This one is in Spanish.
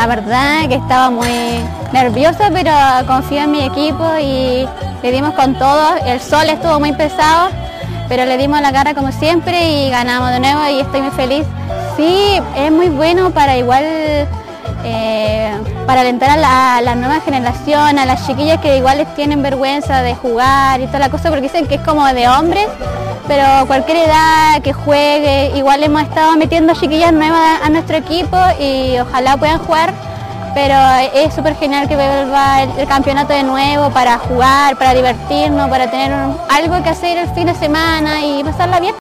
La verdad que estaba muy nerviosa, pero confío en mi equipo y le dimos con todo. El sol estuvo muy pesado, pero le dimos la cara como siempre y ganamos de nuevo y estoy muy feliz. Sí, es muy bueno para igual, para alentar a la nueva generación, a las chiquillas que igual les tienen vergüenza de jugar y toda la cosa, porque dicen que es como de hombres, pero cualquier edad que juegue, igual hemos estado metiendo chiquillas nuevas a nuestro equipo y ojalá puedan jugar, pero es súper genial que vuelva el campeonato de nuevo para jugar, para divertirnos, para tener algo que hacer el fin de semana y pasarla bien.